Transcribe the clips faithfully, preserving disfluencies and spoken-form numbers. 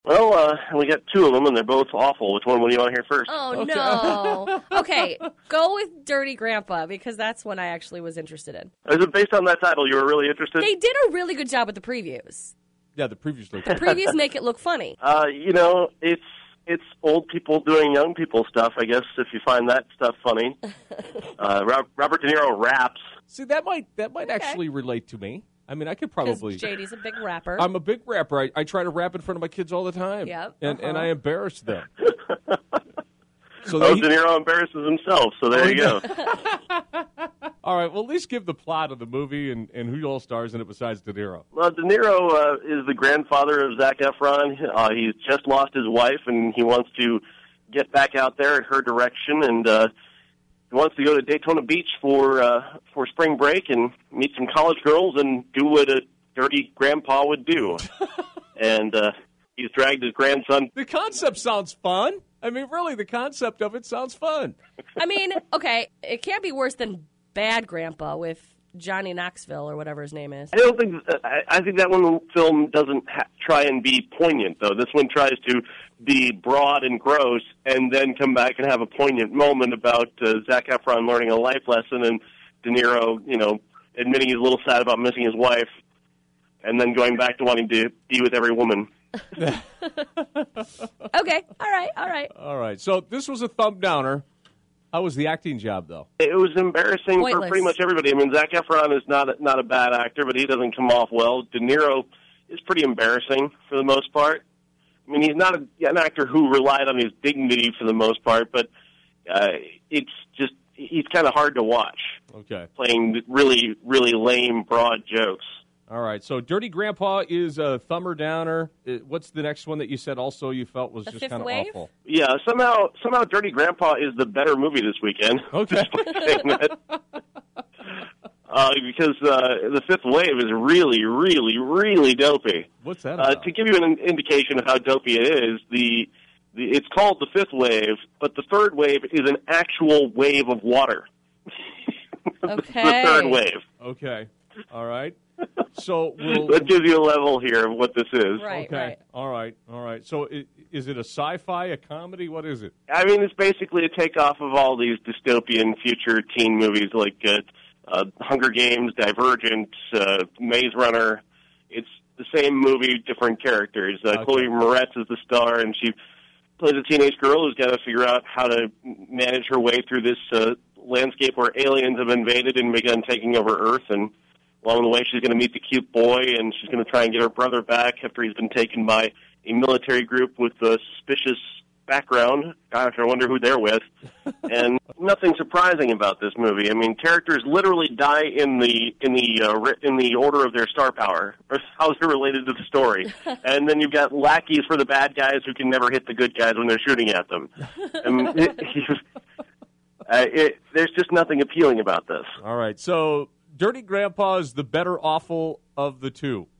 Well, uh, we got two of them, and they're both awful. Which one would you want to hear first? Oh, Okay. no. Okay, go with Dirty Grandpa, because that's one I actually was interested in. Is it based on that title you were really interested? They did a really good job with the previews. Yeah, the previews look The previews make it look funny. Uh, you know, it's it's old people doing young people stuff, I guess, if you find that stuff funny. uh, Robert De Niro raps. See, that might that might Okay. actually relate to me. I mean, I could Because probably... J D's a big rapper. I'm a big rapper. I, I try to rap in front of my kids all the time. Yep, And, and uh-huh. I embarrass them. So Oh, they, De Niro embarrasses himself, so there Oh, you go. all right, well, at least give the plot of the movie and, and who all stars in it besides De Niro. Well, De Niro uh, is the grandfather of Zac Efron. Uh, he's just lost his wife, and he wants to get back out there in her direction, and uh, he wants to go to Daytona Beach for uh, for spring break and meet some college girls and do what a dirty grandpa would do. and uh, he's dragged his grandson. The concept sounds fun. I mean, really, the concept of it sounds fun. I mean, okay, it can't be worse than Bad Grandpa with Johnny Knoxville or whatever his name is. I don't think I, I think that one film doesn't ha- try and be poignant, though. This one tries to be broad and gross, and then come back and have a poignant moment about uh, Zac Efron learning a life lesson, and De Niro, you know, admitting he's a little sad about missing his wife, and then going back to wanting to be with every woman. Okay, all right, all right. All right, so this was a thumb downer. How was the acting job, though? It was embarrassing Pointless. for pretty much everybody. I mean, Zac Efron is not a, not a bad actor, but he doesn't come off well. De Niro is pretty embarrassing for the most part. I mean, he's not a, an actor who relied on his dignity for the most part, but uh, it's just he's kind of hard to watch, Okay. playing really, really lame, broad jokes. All right, so Dirty Grandpa is a thumber downer. Uh, What's the next one that you said also you felt was The just Fifth kind of Wave? awful? Yeah, somehow, somehow, Dirty Grandpa is the better movie this weekend. Okay. Despite saying that. Uh, because uh, The Fifth Wave is really, really, really dopey. What's that Uh, about? to give you an indication of how dopey it is, the, the it's called the fifth wave, but the third wave is an actual wave of water. Okay. The third wave. Okay. All right. So we'll... That gives you a level here of what this is. Right, Okay. right. All right. All right. So i- is it a sci-fi, a comedy? What is it? I mean, it's basically a takeoff of all these dystopian future teen movies like uh, uh, Hunger Games, Divergent, uh, Maze Runner. It's the same movie, different characters. Uh, Okay. Chloe Moretz is the star, and she plays a teenage girl who's got to figure out how to manage her way through this uh, landscape where aliens have invaded and begun taking over Earth. And along the way, she's going to meet the cute boy, and she's going to try and get her brother back after he's been taken by a military group with a suspicious background. Gosh, I wonder who they're with. And nothing surprising about this movie. I mean, characters literally die in the in the uh, ri- in the order of their star power, or how they're related to the story. And then you've got lackeys for the bad guys who can never hit the good guys when they're shooting at them. I mean, it, uh, it, there's just nothing appealing about this. All right. So Dirty Grandpa is the better awful of the two.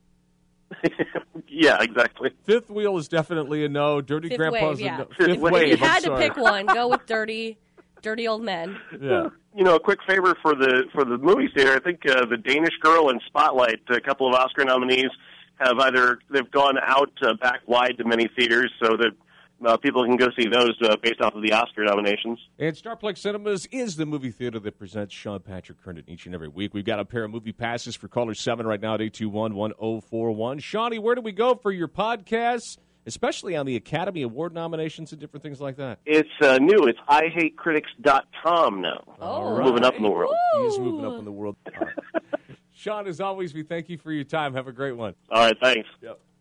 Yeah, exactly. Fifth Wheel is definitely a no. Dirty Fifth Grandpa's Wave, yeah. a no. Fifth Fifth Wave. Wave. If you I'm had to sorry. pick one, go with Dirty, Dirty Old Men. Yeah. You know, a quick favor for the for the movie theater. I think uh, the Danish Girl and Spotlight, a couple of Oscar nominees, have either they've gone out uh, back wide to many theaters so that uh, people can go see those uh, based off of the Oscar nominations. And Starplex Cinemas is the movie theater that presents Sean Patrick Kernan each and every week. We've got a pair of movie passes for caller seven right now at eight two one, one oh four one. Shawnee, where do we go for your podcasts, especially on the Academy Award nominations and different things like that? It's uh, new. It's i hate critics dot com now. Oh, We're moving up in the world. He's moving up in the world. All right. Sean, as always, we thank you for your time. Have a great one. All right, thanks. Yep.